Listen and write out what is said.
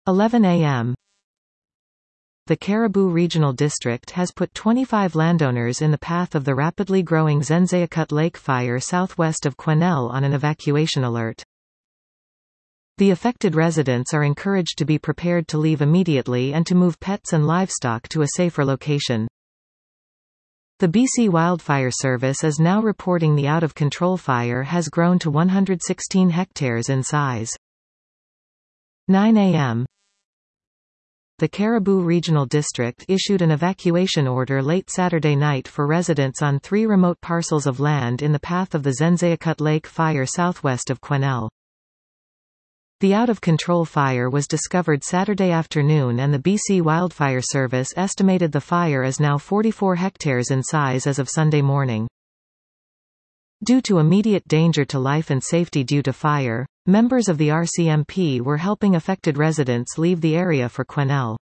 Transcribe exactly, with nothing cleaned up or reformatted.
eleven a m The Caribou Regional District has put twenty-five landowners in the path of the rapidly growing Zenzayakut Lake fire southwest of Quesnel on an evacuation alert. The affected residents are encouraged to be prepared to leave immediately and to move pets and livestock to a safer location. The B C Wildfire Service is now reporting the out-of-control fire has grown to one hundred sixteen hectares in size. nine a m The Caribou Regional District issued an evacuation order late Saturday night for residents on three remote parcels of land in the path of the Zenzayakut Lake fire southwest of Quesnel. The out-of-control fire was discovered Saturday afternoon, and the B C Wildfire Service estimated the fire is now forty-four hectares in size as of Sunday morning. Due to immediate danger to life and safety due to fire, members of the R C M P were helping affected residents leave the area for Quesnel.